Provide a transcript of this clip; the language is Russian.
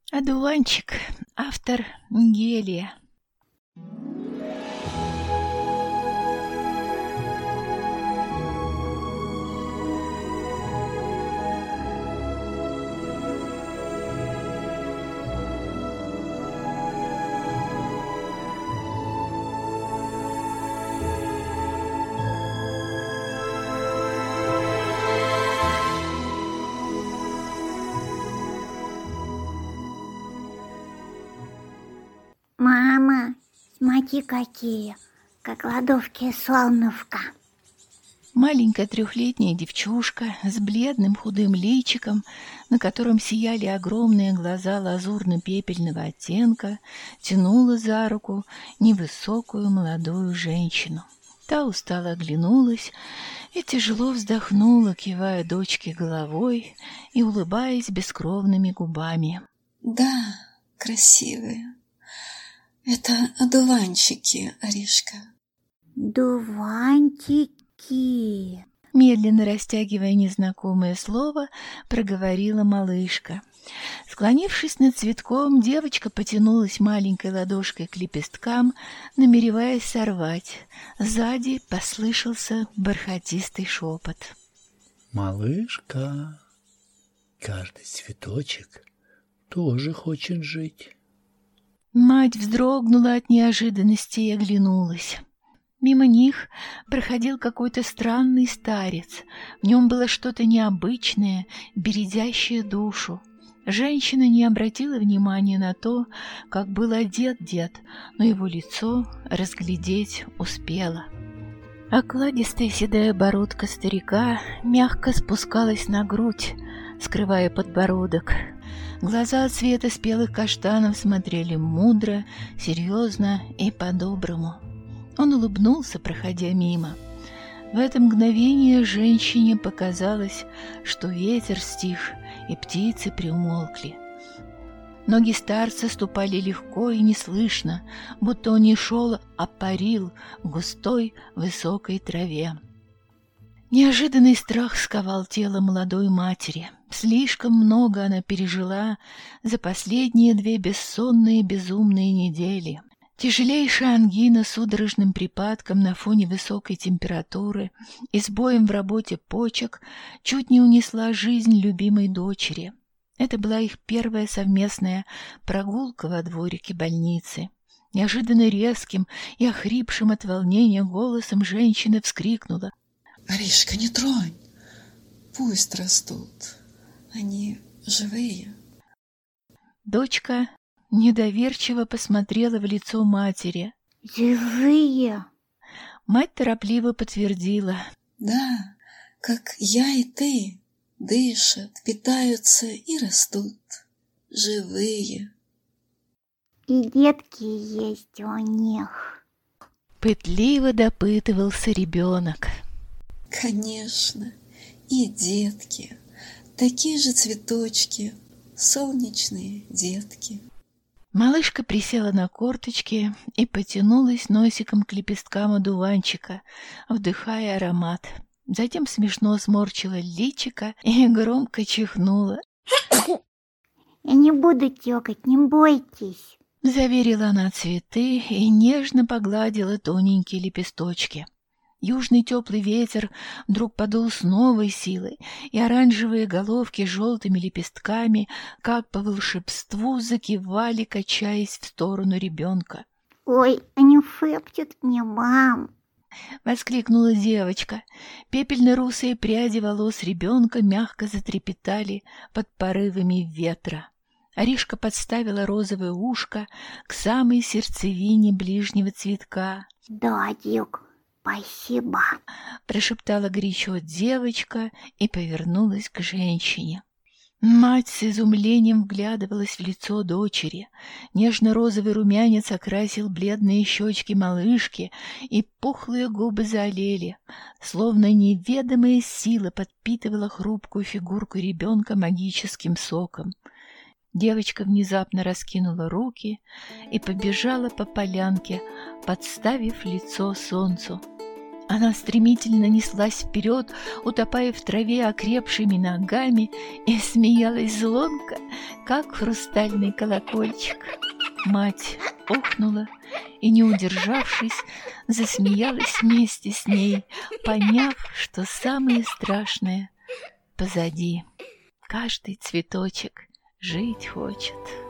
Одуванчик. Автор Гелия. Мама, смотри какие, как кладовки солнышко. Маленькая трехлетняя девчушка с бледным худым личиком, на котором сияли огромные глаза лазурно-пепельного оттенка, тянула за руку невысокую молодую женщину. Та устало оглянулась и тяжело вздохнула, кивая дочке головой и улыбаясь бескровными губами. Да, красивые. Это одуванчики, Аришка. Дуванчики. Медленно растягивая незнакомое слово, проговорила малышка. Склонившись над цветком, девочка потянулась маленькой ладошкой к лепесткам, намереваясь сорвать. Сзади послышался бархатистый шепот. Малышка, каждый цветочек тоже хочет жить. Мать вздрогнула от неожиданности и оглянулась. Мимо них проходил какой-то странный старец. В нем было что-то необычное, бередящее душу. Женщина не обратила внимания на то, как был одет дед, но его лицо разглядеть успела. Окладистая седая бородка старика мягко спускалась на грудь, скрывая подбородок. Глаза цвета спелых каштанов смотрели мудро, серьезно и по-доброму. Он улыбнулся, проходя мимо. В это мгновение женщине показалось, что ветер стих, и птицы приумолкли. Ноги старца ступали легко и неслышно, будто он не шел, а парил в густой высокой траве. Неожиданный страх сковал тело молодой матери. Слишком много она пережила за последние 2 бессонные безумные недели. Тяжелейшая ангина с судорожным припадком на фоне высокой температуры и сбоем в работе почек чуть не унесла жизнь любимой дочери. Это была их первая совместная прогулка во дворике больницы. Неожиданно резким и охрипшим от волнения голосом женщина вскрикнула: Аришка, не тронь, пусть растут, они живые. Дочка недоверчиво посмотрела в лицо матери. Живые. Мать торопливо подтвердила: Да, как я и ты, дышат, питаются и растут. Живые. И детки есть у них. Пытливо допытывался ребенок. Конечно, и детки, такие же цветочки, солнечные детки. Малышка присела на корточки и потянулась носиком к лепесткам одуванчика, вдыхая аромат. Затем смешно сморщила личико и громко чихнула. Я не буду тёкать, не бойтесь. Заверила она цветы и нежно погладила тоненькие лепесточки. Южный теплый ветер вдруг подул с новой силой, и оранжевые головки с желтыми лепестками, как по волшебству, закивали, качаясь в сторону ребенка. Ой, они шепчут мне, мам. — воскликнула девочка. Пепельно-русые пряди волос ребенка мягко затрепетали под порывами ветра. Аришка подставила розовое ушко к самой сердцевине ближнего цветка. Да, Дик, спасибо. Прошептала горячо девочка и повернулась к женщине. Мать с изумлением вглядывалась в лицо дочери. Нежно-розовый румянец окрасил бледные щечки малышки, и пухлые губы заолели, словно неведомая сила подпитывала хрупкую фигурку ребенка магическим соком. Девочка внезапно раскинула руки и побежала по полянке, подставив лицо солнцу. Она стремительно неслась вперед, утопая в траве окрепшими ногами, и смеялась звонко, как хрустальный колокольчик. Мать охнула и, не удержавшись, засмеялась вместе с ней, поняв, что самое страшное позади. Каждый цветочек жить хочет.